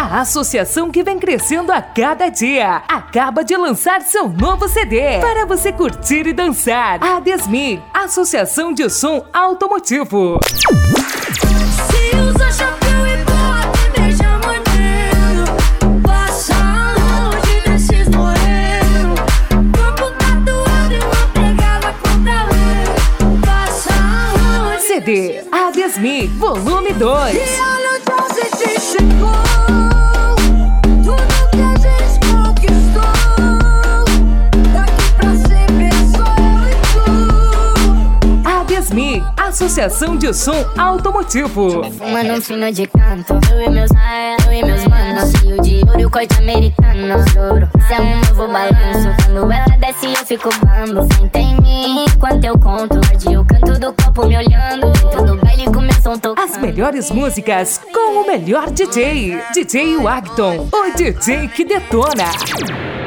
a associação que vem crescendo a cada dia, acaba de lançar seu novo CD para você curtir e dançar. A Desmi, Associação de Som Automotivo. Se usa chapéu e bota, beija maneiro, passa longe desses morenos, corpo tatuado e uma pegada contra lei, passa longe. CD A Desmi, volume 2. E olha onde a gente chegou, tudo que a gente conquistou, daqui pra sempre é só eu e tu. A Desmi, Associação de Som Automotivo. Fumando um fino de canto, eu e meus manos, fio de ouro e o corte americano, juro. Isso é um novo balanço, quando ela desce eu fico bambo. Senta em mim enquanto eu conto, arde o canto do copo me olhando, dentro do baile começam a tocar. As melhores músicas com o melhor DJ, DJ Wagton, o DJ que detona.